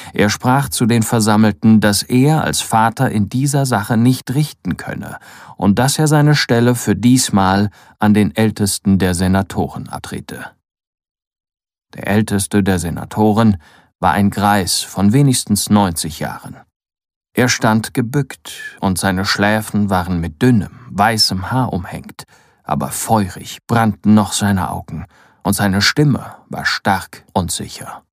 Er sprach zu den Versammelten, dass er als Vater in dieser Sache nicht richten könne und dass er seine Stelle für diesmal an den Ältesten der Senatoren abtrete. Der Älteste der Senatoren war ein Greis von wenigstens 90 Jahren. Er stand gebückt, und seine Schläfen waren mit dünnem, weißem Haar umhängt, aber feurig brannten noch seine Augen, und seine Stimme war stark und sicher.